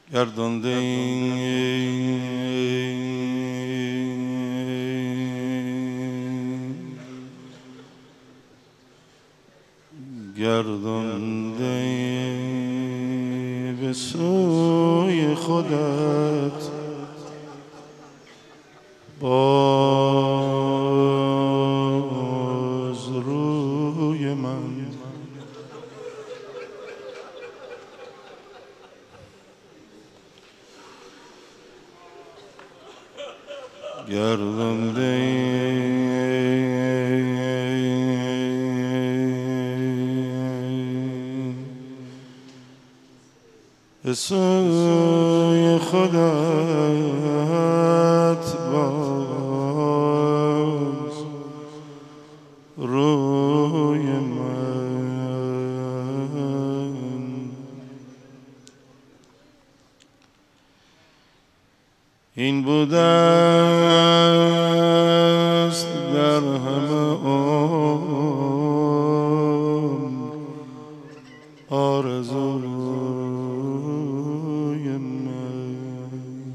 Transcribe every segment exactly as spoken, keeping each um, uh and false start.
گردانده این گردانده به سوی خودت باز روی من گردانده به سوی خودت باز روی من این بوده است در همه عمر آرزوی من.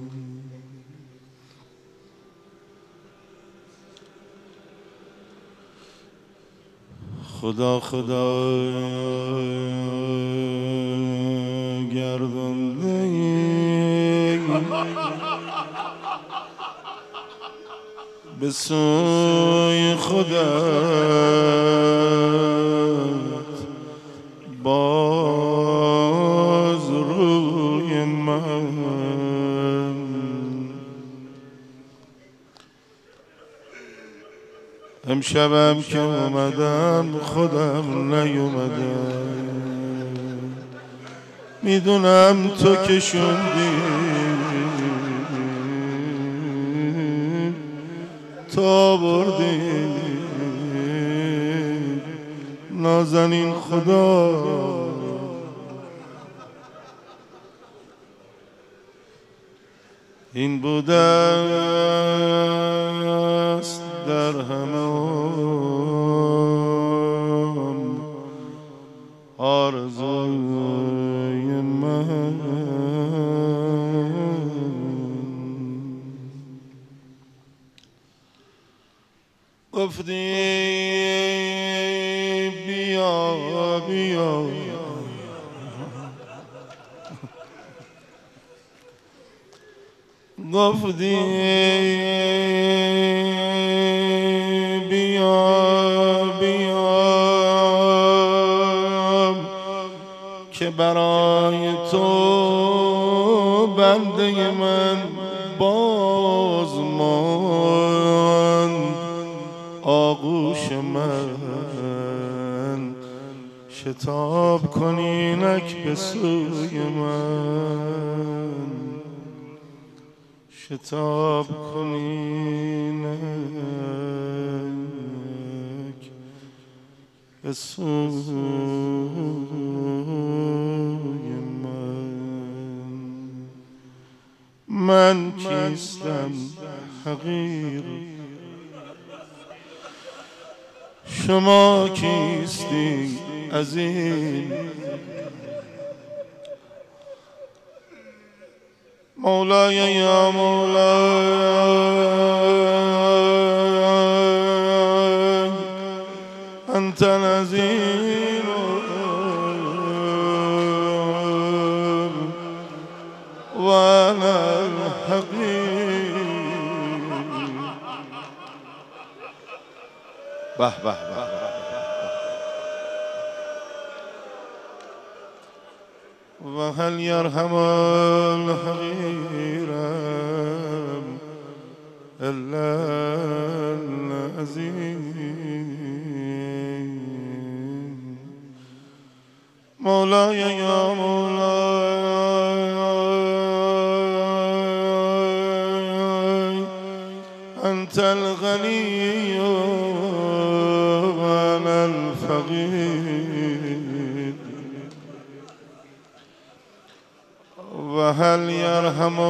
خدا خدا گردانده به سوی خودت باز روی من. امشبم که اومدم خودم نیومدم، میدونم تو که شدی تا بردی نازنین خدا این بوده است در همه آرزوی من. گفتی بیا بیا گفتی بیا بیا که برای تو بنده من باز ماند آغوش من. شتاب کنی نک به سوی من، شتاب کنی نک به سوی من. من کیستم حقیر، شما کیستی عظیم. مولای یا مولای انت العظیم و انا الحقیر. به به به و هل یرحم الحقیر الا العظیم. مولای یا مولای انت الغنی و انا الفقیر. و هل یرحم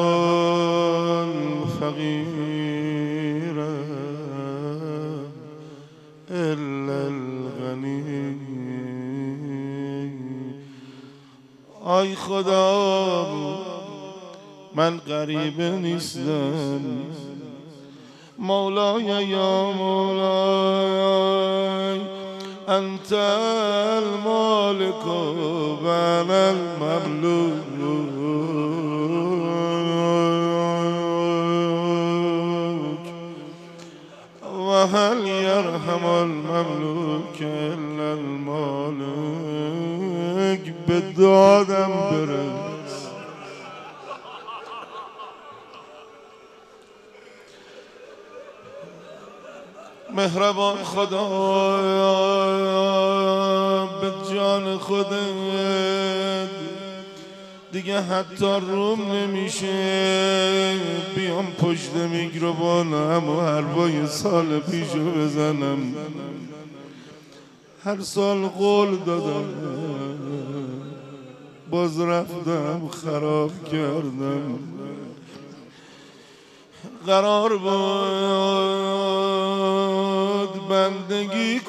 الفقیر الا الغنی. آی خدا من غریب نیستم. مولای یا مولای انت المالک و انا المملوک و هل یرحم المملوک الا المالک. به دادم برس مهربان خدا، به جان خودت دیگه حتی روم نمیشه بیام پشت میکروفون همو حرفای سال پیشو بزنم. هر سال قول دادم باز رفتم خراب کردم. قرار بود بندگی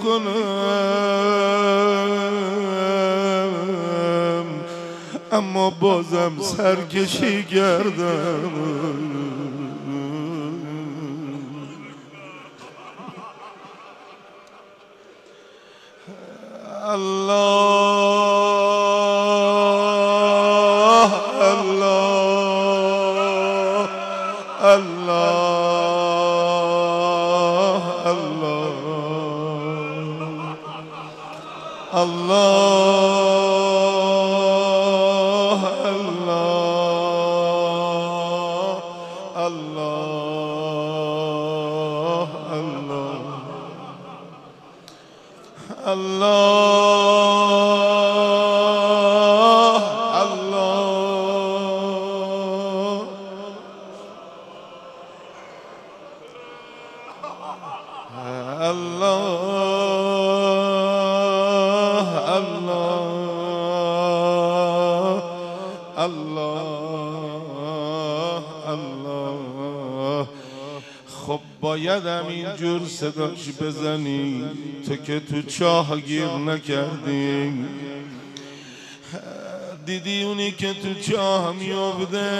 کنم اما بازم سرکشی کردم. الله الله الله الله الله الله الله خب باید همینجور صداش بزنی تو که تو چاه گیر نکردی. دیدی اونی که تو چاه میافته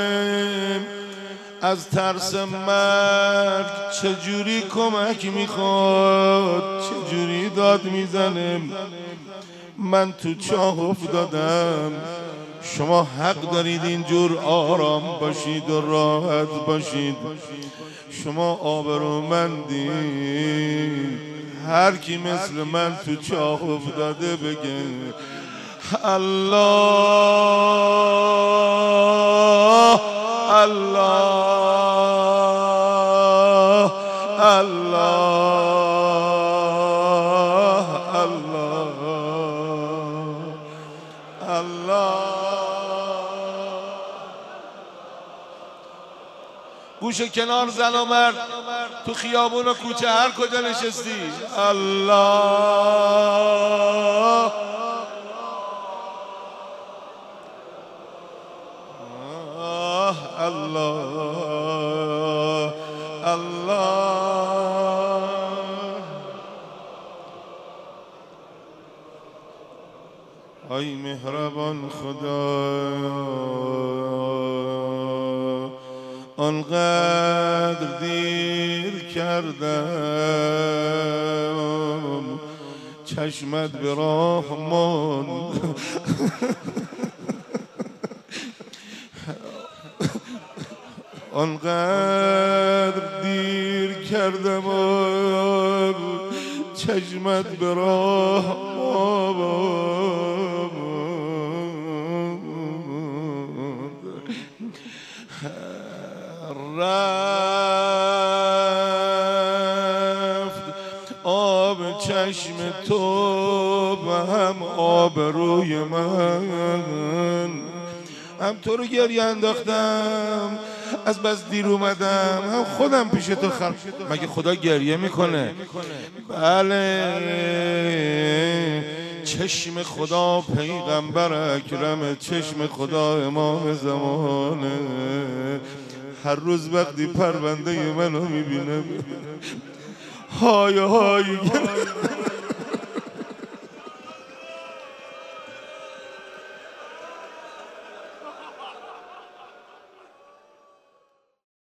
از ترس مرگ چجوری کمک میخواد، چجوری داد میزنه. من تو چاه افتادم، شما حق دارید اینجور آرام باشید و راحت باشید. شما آبرومندی، هر کی مثل من تو چاه افتاده بگه الله الله الله الله الله. گوش کنار زن و مرد تو خیابون و کوچه هر کجا نشستی الله الله الله. ای مهربان خدا، آنقدر دیر کردم چشمت به راه ماند. آنقدر دیر کردم چشمت به راه ماند. رفت آب چشم تو و هم آب روی من. هم تو رو گریه انداختم از بس دیر اومدم، هم خودم پیش تو خر. مگه خدا گریه میکنه؟ بله، چشم خدا پیغمبر اکرم، چشم خدا امام زمانه. هر روز وقتی پرونده منو میبینم های های